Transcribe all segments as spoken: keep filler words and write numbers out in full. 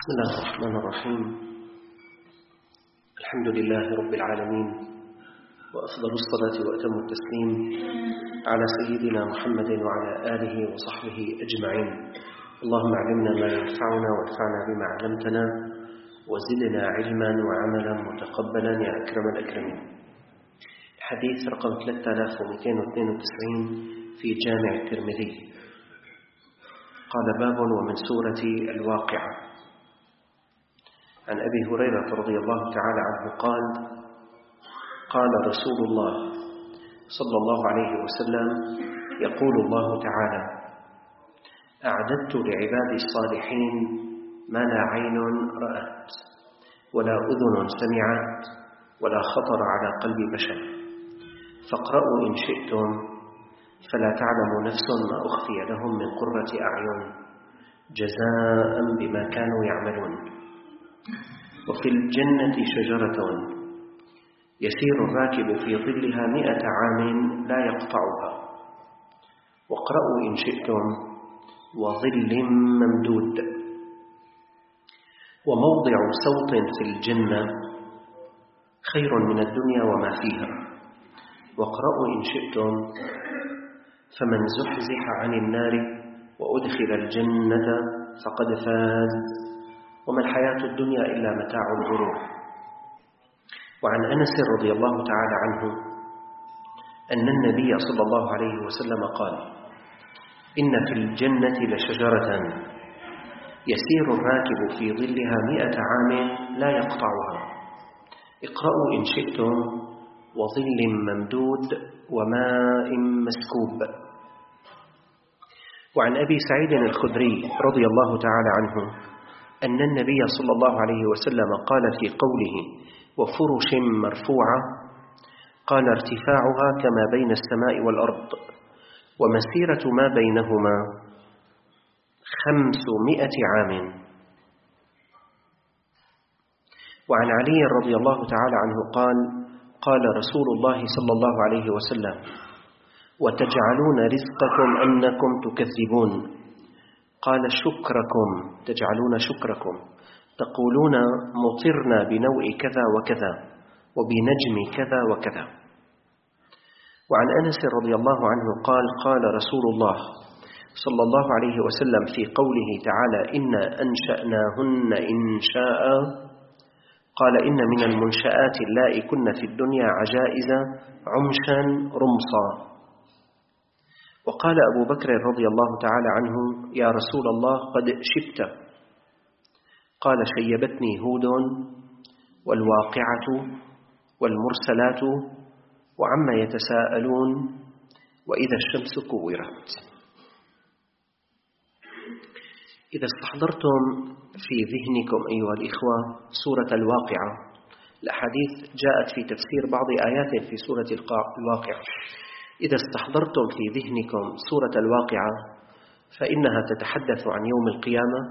بسم الله الرحمن الرحيم. الحمد لله رب العالمين، وأفضل الصلاة وأتم التسليم على سيدنا محمد وعلى آله وصحبه أجمعين. اللهم علمنا ما ينفعنا وانفعنا بما علمتنا وزدنا علما وعملا متقبلا يا أكرم الأكرمين. حديث رقم ثلاثة آلاف ومئتين واثنين وتسعين في جامع الترمذي. قال: باب ومن سورة الواقعة. عن أبي هريرة رضي الله تعالى عنه قال: قال رسول الله صلى الله عليه وسلم: يقول الله تعالى: أعددت لعبادي الصالحين ما لا عين رأت ولا أذن سمعت ولا خطر على قلب بشر، فاقرأوا إن شئتم فلا تعلم نفس ما أخفي لهم من قرة أعين جزاء بما كانوا يعملون. وفي الجنة شجرة يسير الراكب في ظلها مئة عام لا يقطعها، واقرأوا إن شئتم وظل ممدود. وموضع صوت في الجنة خير من الدنيا وما فيها، واقرأوا إن شئتم فمن زحزح عن النار وأدخل الجنة فقد فاز، وما الحياة الدنيا إلا متاع الغرور. وعن أنس رضي الله تعالى عنه أن النبي صلى الله عليه وسلم قال: إن في الجنة لشجرة يسير الراكب في ظلها مئة عام لا يقطعها، اقرأوا إن شئتم وظل ممدود وماء مسكوب. وعن أبي سعيد الخدري رضي الله تعالى عنه أن النبي صلى الله عليه وسلم قال في قوله: وفرش مرفوعة، قال: ارتفاعها كما بين السماء والأرض، ومسيرة ما بينهما خمسمائة عام. وعن علي رضي الله تعالى عنه قال: قال رسول الله صلى الله عليه وسلم: وتجعلون رزقكم أنكم تكذبون. قال: شكركم، تجعلون شكركم، تقولون مطرنا بنوء كذا وكذا وبنجم كذا وكذا. وعن أنس رضي الله عنه قال: قال رسول الله صلى الله عليه وسلم في قوله تعالى: إنا أنشأناهن إنشاء، قال: إن من المنشآت اللائي كن في الدنيا عجائز عمشا رمصا. وقال أبو بكر رضي الله تعالى عنه: يا رسول الله قد شبت. قال: شيبتني هود والواقعة والمرسلات وعما يتساءلون وإذا الشمس كورت. إذا استحضرتم في ذهنكم أيها الإخوة سورة الواقعة، الأحاديث جاءت في تفسير بعض آيات في سورة الواقعة. إذا استحضرتم في ذهنكم سورة الواقعة فإنها تتحدث عن يوم القيامة،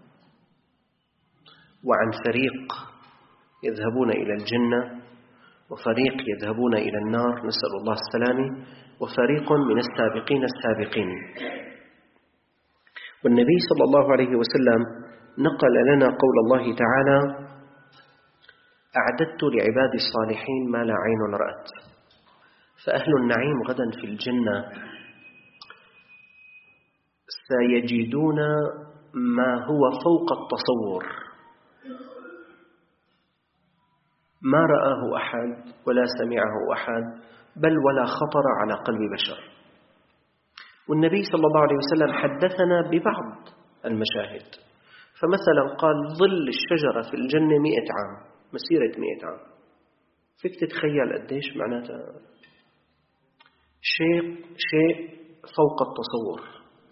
وعن فريق يذهبون إلى الجنة وفريق يذهبون إلى النار، نسأل الله السلامة، وفريق من السابقين السابقين. والنبي صلى الله عليه وسلم نقل لنا قول الله تعالى: أعددت لعبادي الصالحين ما لا عين رأت. فأهل النعيم غدا في الجنة سيجدون ما هو فوق التصور، ما رآه أحد ولا سمعه أحد، بل ولا خطر على قلب بشر. والنبي صلى الله عليه وسلم حدثنا ببعض المشاهد، فمثلا قال: ظل الشجرة في الجنة مئة عام، مسيرة مئة عام. فيك تتخيل قديش معناتها شيء شيء فوق التصور.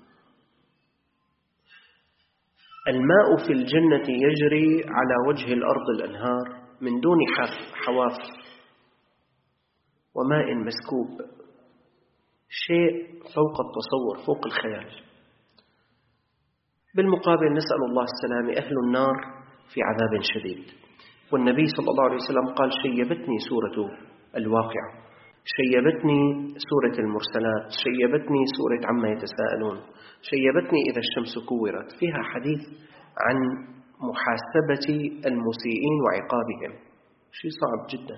الماء في الجنة يجري على وجه الأرض الأنهار من دون حواف، وماء مسكوب، شيء فوق التصور، فوق الخيال. بالمقابل نسأل الله السلامة، أهل النار في عذاب شديد. والنبي صلى الله عليه وسلم قال: شيبتني سورة الواقعة، شيبتني سورة المرسلات، شيبتني سورة عما يتساءلون، شيبتني إذا الشمس كورت. فيها حديث عن محاسبة المسيئين وعقابهم. شيء صعب جدا.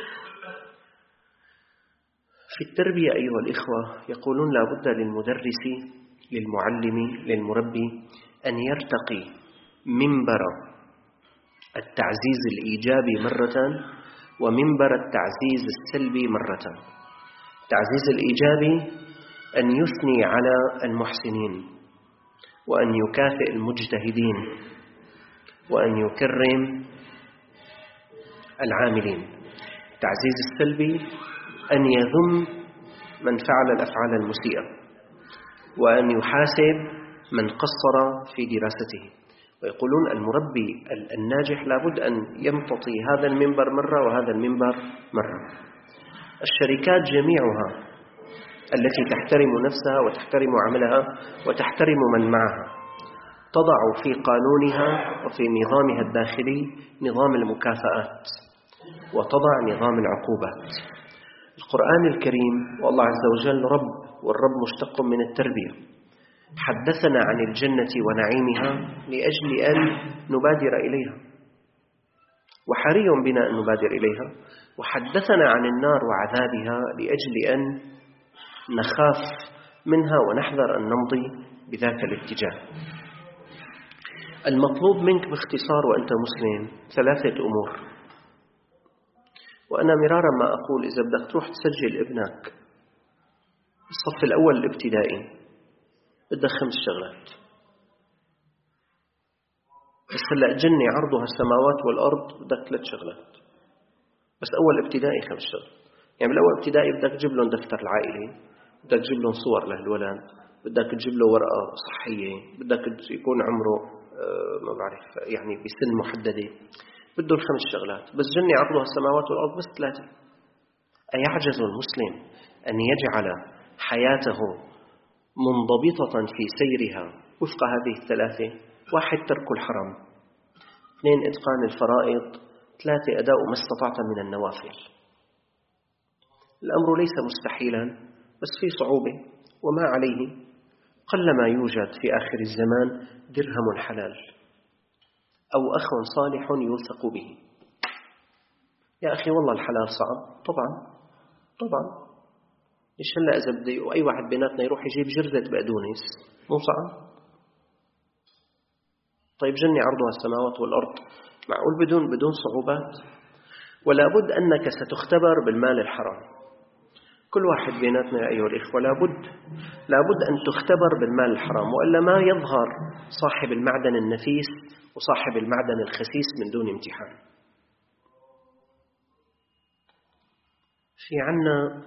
في التربية أيها الإخوة يقولون لا بد للمدرس للمعلم للمربي أن يرتقي منبر التعزيز الإيجابي مرة ومنبر التعزيز السلبي مرة. التعزيز الإيجابي أن يثني على المحسنين وأن يكافئ المجتهدين وأن يكرم العاملين. التعزيز السلبي أن يذم من فعل الأفعال المسيئة وأن يحاسب من قصر في دراسته. ويقولون المربي الناجح لابد أن يمتطي هذا المنبر مرة وهذا المنبر مرة. الشركات جميعها التي تحترم نفسها وتحترم عملها وتحترم من معها تضع في قانونها وفي نظامها الداخلي نظام المكافآت وتضع نظام العقوبات. القرآن الكريم والله عز وجل رب، والرب مشتق من التربية، حدثنا عن الجنة ونعيمها لأجل أن نبادر إليها، وحري بنا أن نبادر إليها، وحدثنا عن النار وعذابها لأجل أن نخاف منها ونحذر أن نمضي بذاك الاتجاه. المطلوب منك باختصار وأنت مسلم ثلاثة أمور، وأنا مرارا ما أقول إذا بدك تروح تسجل ابنك الصف الأول الابتدائي بدك خمس شغلات. بس هلأ جنة عرضها السماوات والأرض بدك ثلاث شغلات، بس أول ابتدائي خمس شغلات. يعني بالأول ابتدائي بدك تجيب لهم دفتر العائلة، بدك تجيب لهم صور للولد، بدك تجيب له ورقة صحية، بدك يكون عمره ما بعرف يعني بسن محددة، بده الخمس شغلات. بس جنة عرضها السماوات والأرض بس ثلاثة. أيعجز المسلم أن يجعل حياته منضبطة في سيرها وفق هذه الثلاثة؟ واحد ترك الحرام، اثنين إتقان الفرائض، ثلاثة أداء ما استطعت من النوافل. الأمر ليس مستحيلا بس في صعوبة، وما عليه قلما يوجد في آخر الزمان درهم حلال أو أخ صالح يوثق به. يا أخي والله الحلال صعب. طبعا طبعا ليش هلا إذا بدي أي واحد بيناتنا يروح يجيب جرذة بقدونس مو صعب؟ طيب جنة عرضها السماوات والأرض، معقول بدون بدون صعوبات؟ ولا بد أنك ستختبر بالمال الحرام. كل واحد بيناتنا يا أيها الإخوة لابد لابد أن تختبر بالمال الحرام، وإلا ما يظهر صاحب المعدن النفيس وصاحب المعدن الخسيس من دون امتحان. في عنا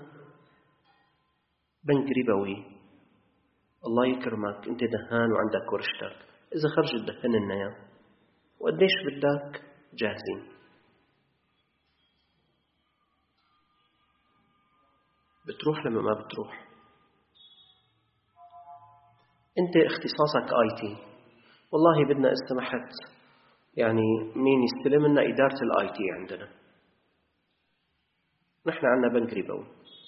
بنك ربوي، الله يكرمك أنت دهان وعندك ورشتك، إذا خرجت دهن النيا وقديش بدك جاهزين. بتروح لما ما بتروح. أنت اختصاصك آي تي، والله بدنا استمحت يعني مين يستلم لنا إدارة الآي تي عندنا، نحن عنا بنك ربوي.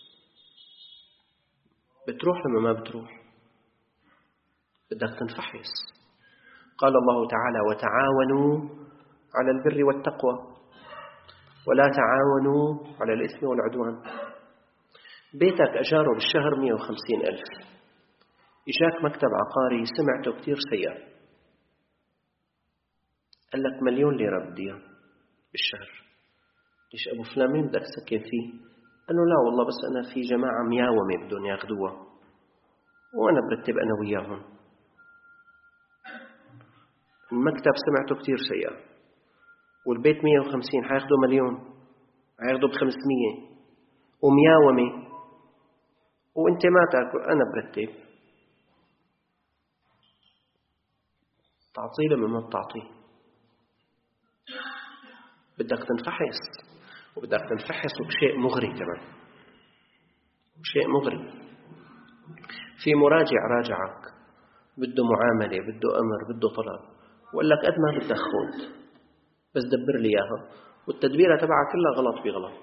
بتروح لما ما بتروح، بدك تنفحص. قال الله تعالى وتعاونوا على البر والتقوى ولا تعاونوا على الإثم والعدوان. بيتك أجاره بالشهر مئة وخمسين ألف، إجاك مكتب عقاري سمعته كتير سيء قال لك مليون ليرة بدي بالشهر. ليش أبو فلان مين بدك تسكن فيه؟ قال له لا والله بس أنا في جماعة مياومة بدهم ياخدوها وأنا برتب أنا وياهم. المكتب سمعته كتير سيء والبيت مئة وخمسين، حياخدوا مليون، حياخدوا بخمسمية ومياومة وانت ما تاكل، أنا برتب. تعطيه لما ما بتعطيه. بدك تنفحص، وبدك تنفحص بشيء مغري كمان، شيء مغري. في مراجع راجعك بده معاملة، بده أمر، بده طلب، وقال لك قد ما بدك خذ بس دبر لي إياها، والتدبيرة تبعها كلها غلط بغلط.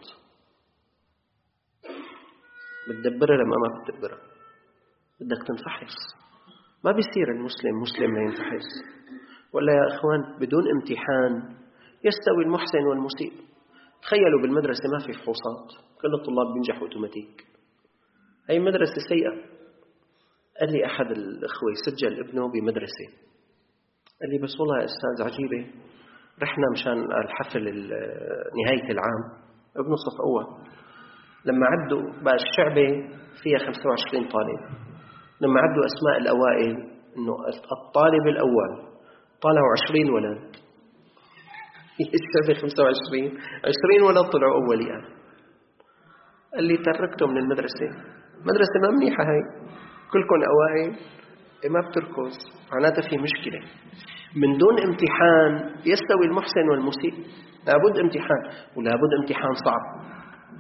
بتدبرها لما ما بتدبرها. بدك تنفحص. ما بيصير المسلم مسلم لا ينفحص. ولا يا إخوان بدون امتحان يستوي المحسن والمسيء؟ تخيلوا بالمدرسة ما في فحوصات، كل الطلاب بينجحوا اوتوماتيك. هي مدرسة سيئة. قال لي أحد الأخوة سجل ابنه بمدرسة، قال لي بس والله يا أستاذ عجيبة، رحنا مشان الحفل نهاية العام، ابنه صف أول، لما عدوا بقى الشعبة فيها خمسة وعشرين طالب، لما عدوا أسماء الأوائل إنه الطالب الأول طلعوا عشرين ولد. الشعبة خمسة وعشرين، عشرين ولد طلعوا أولياء. قال لي تركته من المدرسة، مدرسة ما منيحة هاي، كلكم أوائل ما بتركز، معناتها في مشكلة. من دون امتحان يستوي المحسن والمسيء، لابد امتحان، ولابد امتحان صعب.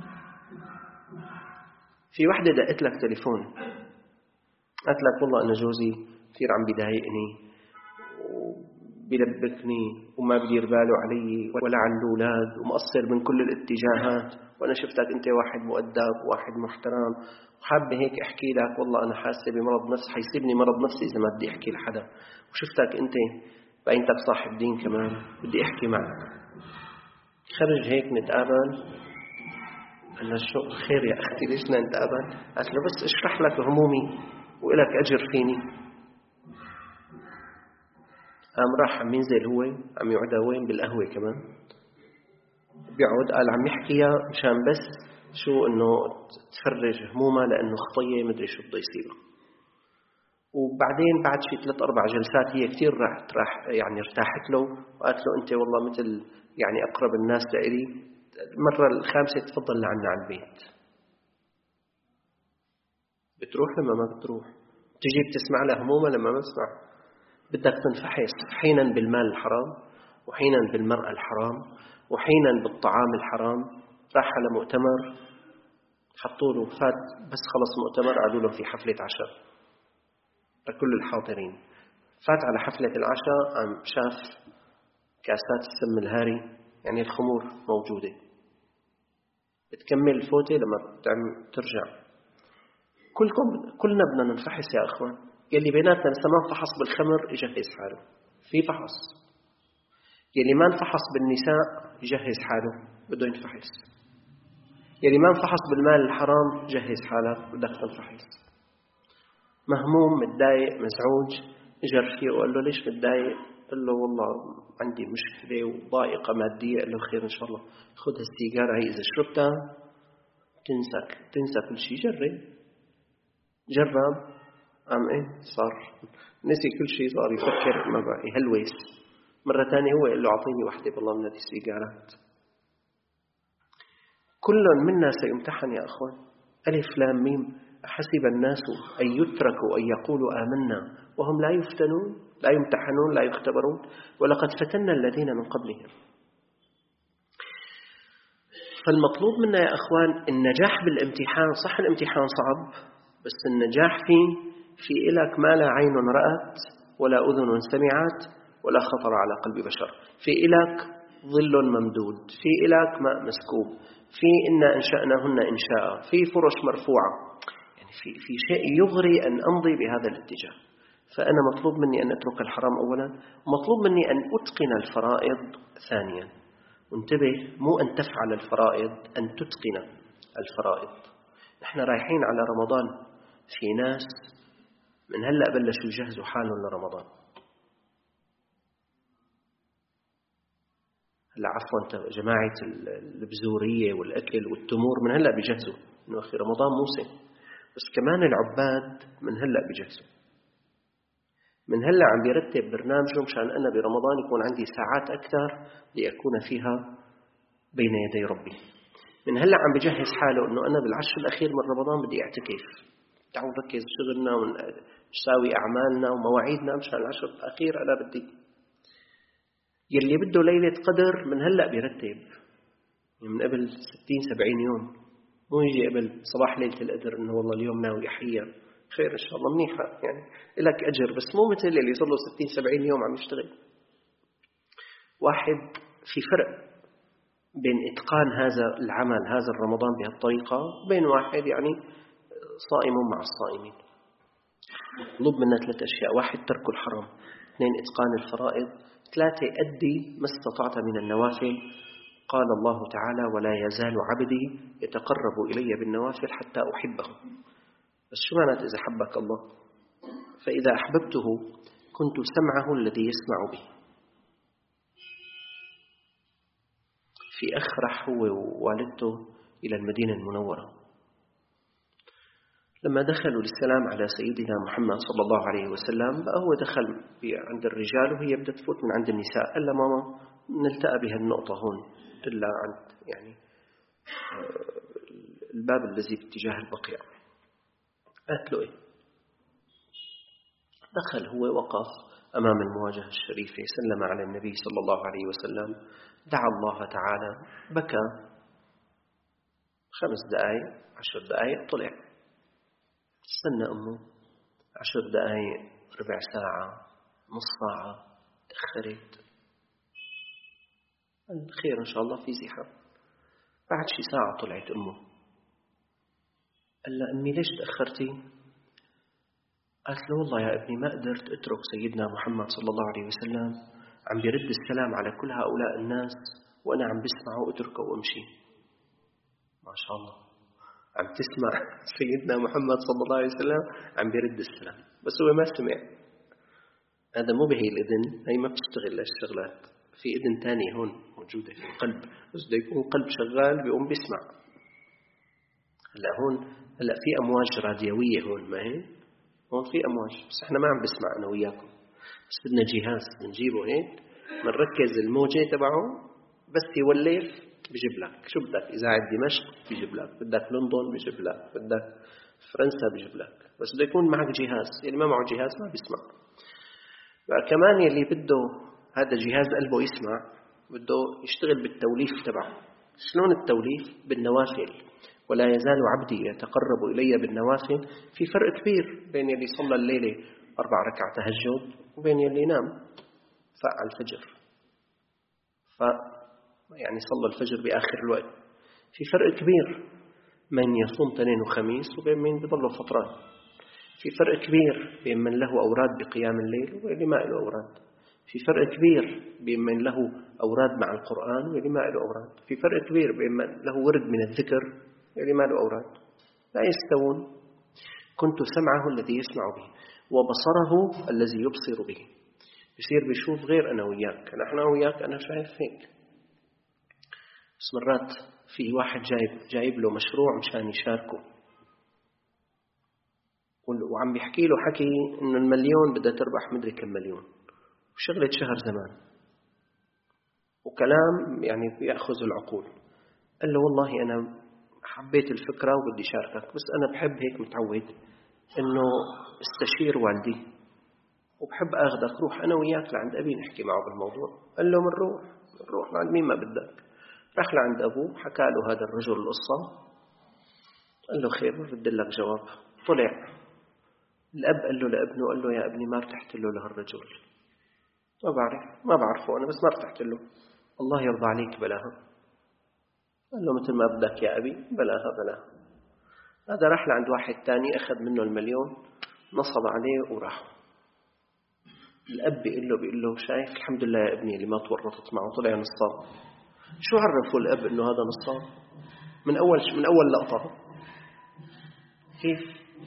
في وحدة دقت لك تليفون قالت لك والله أنا جوزي كثير عم بيضايقني وبيلبكني وما بدير باله علي ولا على الأولاد ومقصر من كل الاتجاهات، وأنا شفتك أنت واحد مؤدب وواحد محترم وحابة هيك أحكي لك والله أنا حاسة بمرض نفس، حيصيبني مرض نفسي إذا ما بدي أحكي لحدا، وشفتك أنت بعينتك صاحب دين كمان بدي أحكي معك، خرج هيك نتقابل. قال له شو خير يا أختي ليش بدنا نتقابل؟ قالت له بس اشرح لك همومي وإلك أجر فيني. قام راح عم ينزل هو عم يقعد وين بالقهوة كمان بيقعد، قال عم يحكيها مشان بس شو إنه تفرج همومها لأنه خطية مدري شو بده يصير. وبعدين بعد شي ثلاث أربع جلسات هي كتير راح راح يعني ارتاحت له وقالت له أنت والله مثل يعني أقرب الناس لإلي، المرة الخامسة تفضل لعنا على البيت. بتروح لما ما بتروح، تجي بتسمع لها همومة لما ما بتسمع، بدك تنفحص حينا بالمال الحرام وحينا بالمرأة الحرام وحينا بالطعام الحرام. راح على مؤتمر حطوا له فات بس خلص مؤتمر قالوا له في حفلة عشاء لكل الحاضرين، فات على حفلة العشاء قام شاف كاسات السم الهاري يعني الخمور موجودة، بتكمل الفوتة لما ترجع. كلكم كلنا بدنا ننفحص يا أخوان، يلي بيناتنا لسه ما انفحص بالخمر يجهز حاله في فحص، يلي ما انفحص بالنساء يجهز حاله بده ينفحص، يلي ما انفحص بالمال الحرام جهز حالك بدك تنفحص. مهموم متضايق مزعوج اجر فيه وقال له ليش متضايق؟ قال له والله عندي مشكلة وضائقة مادية. قال له خير إن شاء الله، خذ هالسيجارة هي إذا شربتها تنسى تنسى كل شيء. جرب جرب قام إيه صار نسي كل شيء، صار يفكر ما بقى يهلوس. مرة تانية هو قال له أعطيني واحدة بالله من هذه السيجارات. كل منا سيمتحن يا أخوان. ألف لام ميم أحسب الناس أن يتركوا أن يقولوا آمنا وهم لا يفتنون لا يمتحنون لا يختبرون ولقد فتنا الذين من قبلهم. فالمطلوب منا يا أخوان النجاح بالامتحان. صح الامتحان صعب بس النجاح فيه في إلك ما لا عين رأت ولا أذن سمعت ولا خطر على قلب بشر، في إلك ظل ممدود، في إلك ماء مسكوب، في إنا أنشأناهن إنشاء، في فرش مرفوعة، يعني في في شيء يغري أن أمضي بهذا الاتجاه. فأنا مطلوب مني أن أترك الحرام أولا، مطلوب مني أن أتقن الفرائض ثانيا. وانتبه مو أن تفعل الفرائض، أن تتقن الفرائض. نحن رايحين على رمضان، في ناس من هلأ بلشوا يجهزوا حالهم لرمضان. هلا عفوا جماعة البزورية والأكل والتمور من هلأ بيجهزوا إنه أخي رمضان موسم، بس كمان العباد من هلأ بيجهزوا، من هلأ عم بيرتب برنامجه مشان أنا برمضان يكون عندي ساعات أكثر لأكون فيها بين يدي ربي. من هلأ عم بيجهز حاله إنه أنا بالعشر الأخير من رمضان بدي أعتكف، تعالوا نركز شغلنا ونساوي أعمالنا ومواعيدنا مشان العشر الأخير أنا بدي. يلي بده ليلة قدر من هلأ بيرتب من قبل ستين سبعين يوم، مو يجي قبل صباح ليلة القدر إنه والله اليوم ناوي أحيا. خير إن شاء الله منيحة يعني لك أجر، بس مو مثل اللي صار له ستين سبعين يوم عم يشتغل. واحد في فرق بين إتقان هذا العمل هذا الرمضان بهالطريقة بين واحد يعني صائم مع الصائمين. طلب منا ثلاث أشياء: واحد ترك الحرام، اثنين إتقان الفرائض، ثلاثة أدي ما استطعت من النوافل. قال الله تعالى: ولا يزال عبدي يتقرب إلي بالنوافل حتى أحبه. بس شو معنات إذا حبك الله؟ فإذا أحببته كنت سمعه الذي يسمع به. في أخ راح هو ووالدته إلى المدينة المنورة، لما دخلوا للسلام على سيدنا محمد صلى الله عليه وسلم، بقى هو دخل عند الرجال وهي بدها تفوت من عند النساء. قال لها: ماما نلتقى بهالنقطة هون، إلا عند يعني الباب الذي باتجاه البقيع. قالت له: إيه؟ دخل هو، وقف أمام المواجهة الشريفة، سلم على النبي صلى الله عليه وسلم، دعا الله تعالى، بكى خمس دقائق عشر دقائق، طلع. استنى أمه عشر دقائق، ربع ساعة، نص ساعة، تأخرت. خير إن شاء الله، في زحام. بعد شي ساعة طلعت أمه. قال لها: أمي ليش تأخرتي؟ قالت له: والله يا ابني ما قدرت أترك سيدنا محمد صلى الله عليه وسلم عم يرد السلام على كل هؤلاء الناس وأنا عم بسمعه وأتركه وأمشي. ما شاء الله، عم تسمع سيدنا محمد صلى الله عليه وسلم عم بيرد السلام، بس هو ما سمع. هذا مو بهي الإذن، هي ما بتشتغل للشغلات. في إذن تاني هون موجودة في القلب، بس بده يكون قلب شغال بيقوم بيسمع. هلا هون هلا في أمواج راديوية هون، ما هي هون في أمواج، بس احنا ما عم بسمع أنا وياكم. بس بدنا جهاز بنجيبه هيك، بنركز الموجة تبعه، بس يولف بيجيب لك شو بدك. إذاعة دمشق بيجيب لك، بدك لندن بيجيب لك، بدك فرنسا بيجيب لك، بس بده يكون معك جهاز. اللي ما معه جهاز ما بيسمع. كمان يلي بده هذا جهاز قلبه يسمع، بده يشتغل بالتوليف تبعه. شلون التوليف؟ بالنوافل. ولا يزال عبدي يتقرب إلي بالنوافل. في فرق كبير بين يلي صلى الليلة أربع ركعة تهجد وبين يلي نام فقع الفجر، ف يعني صلى الفجر بآخر الوقت. في فرق كبير من يصوم اثنين وخميس وبين من بيضله فترات. في فرق كبير بين من له أوراد بقيام الليل واللي ما له أوراد. في فرق كبير بين من له أوراد مع القرآن واللي ما له أوراد. في فرق كبير بين من له ورد من الذكر واللي ما له أوراد. لا يستوون. كنت سمعه الذي يسمع به وبصره الذي يبصر به. يصير بيشوف غير أنا وياك. نحن وياك أنا شايف هيك، بس مرات في واحد جايب جايب له مشروع مشان يشاركه، وعم بيحكي له حكي إنه المليون بدها تربح مدري كم مليون، وشغلة شهر زمان، وكلام يعني بيأخذ العقول. قال له: والله أنا حبيت الفكرة وبدي شاركك، بس أنا بحب هيك متعود إنه استشير والدي، وبحب أخذك روح أنا وياك لعند أبي نحكي معه بالموضوع. قال له: منروح منروح لعند مين ما بدك. راح لعند أبوه، حكى له هذا الرجل القصة. قال له: خير، برد لك جواب. طلع الأب قال له لابنه، قال له: يا ابني ما ارتحت له لهالرجل، ما بعرف ما بعرفه أنا، بس ما ارتحت له. الله يرضى عليك بلاها. قال له: مثل ما بدك يا أبي، بلاها بلاها. هذا راح لعند واحد تاني، أخذ منه المليون، نصب عليه وراح. الأب بيقول له بيقول له شايف الحمد لله يا ابني اللي ما تورطت معه، طلع نصاب. شو عرفوا الأب إنه هذا نصاب؟ من أول من أول لقطة. كيف؟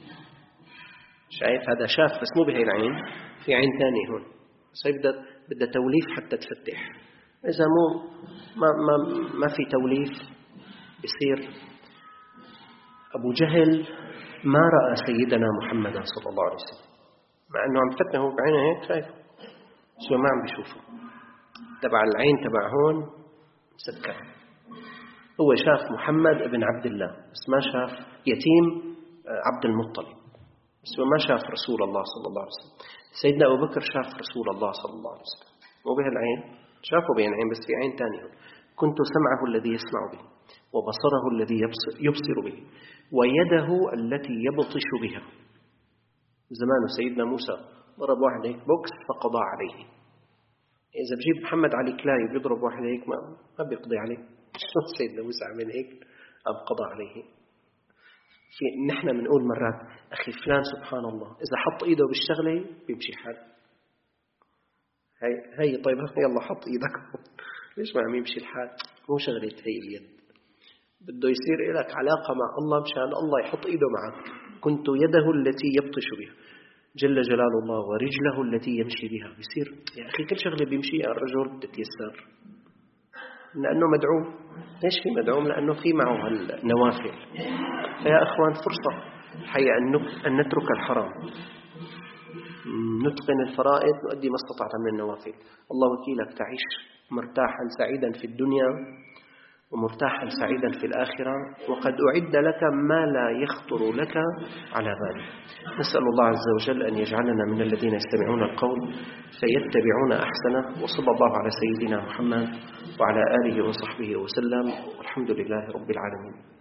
شايف هذا شاف بس مو بهي العين، في عين تاني هون، بس هي بدها بدها توليف حتى تفتح. إذا مو ما ما ما في توليف بيصير. أبو جهل ما رأى سيدنا محمد صلى الله عليه وسلم، مع إنه عم فتنه بعينه هيك شايف، شو ما عم بيشوفه. تبع العين تبع هون مسكر. هو شاف محمد ابن عبد الله، بس ما شاف يتيم عبد المطلب، بس هو ما شاف رسول الله صلى الله عليه وسلم. سيدنا أبو بكر شاف رسول الله صلى الله عليه وسلم، مو به العين، شافه بين عين، بس في عين تانية. كنت سمعه الذي يسمع به وبصره الذي يبصر, يبصر به ويده التي يبطش بها. زمان سيدنا موسى ضرب واحد هيك بوكس فقضى عليه. إذا بجيب محمد علي كلاي بيضرب واحد هيك ما ما بيقضي عليه. سيدنا موسى عمل هيك أم قضى عليه. في نحن بنقول مرات أخي فلان سبحان الله إذا حط إيده بالشغلة بيمشي حال. هي هي طيب يلا حط إيدك. ليش ما عم يمشي الحال؟ مو شغلة هي اليد، بده يصير لك علاقة مع الله مشان الله يحط إيده معك. كنت يده التي يبطش بها جل جلال الله ورجله التي يمشي بها. بيصير يا أخي كل شغلة بيمشيها الرجل بتتيسر لأنه مدعوم. ليش في مدعوم؟ لأنه في معه النوافل. فيا أخوان فرصة الحقيقة أن نترك الحرام، نتقن الفرائض، نؤدي ما استطعت من النوافل. الله وكيلك تعيش مرتاحا سعيدا في الدنيا ومرتاحا سعيدا في الآخرة، وقد أعد لك ما لا يخطر لك على بالك. نسأل الله عز وجل أن يجعلنا من الذين يستمعون القول فيتبعون أحسنه، وصلى الله على سيدنا محمد وعلى آله وصحبه وسلم، والحمد لله رب العالمين.